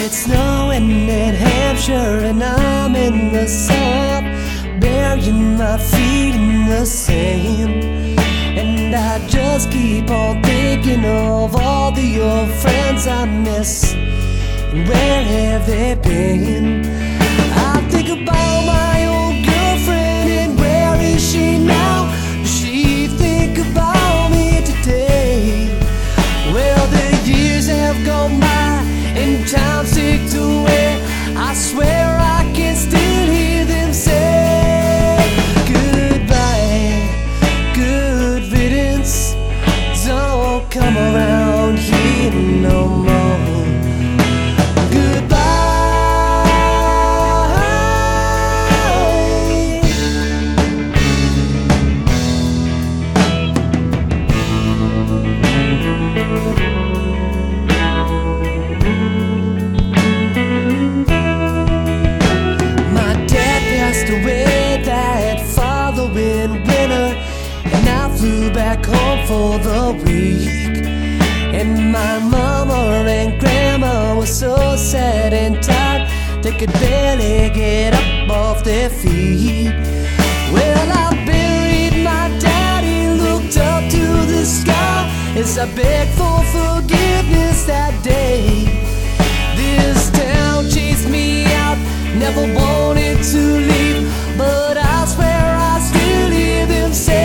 It's snowing in Hampshire and I'm in the South, burying my feet in the sand. And I just keep on thinking of all the old friends I miss, and where have they been? I think about my old girlfriend and where is she now? Does she think about me today? Well, the years have gone by and time's ticked away. I swear I can still hear them say goodbye, good riddance, don't come around here no more. Winter, and I flew back home for the week. And my mama and grandma were so sad and tired they could barely get up off their feet. Well, I buried my daddy, looked up to the sky as I begged for forgiveness that day. This town chased me out, never wanted to leave, but I swear I still hear them say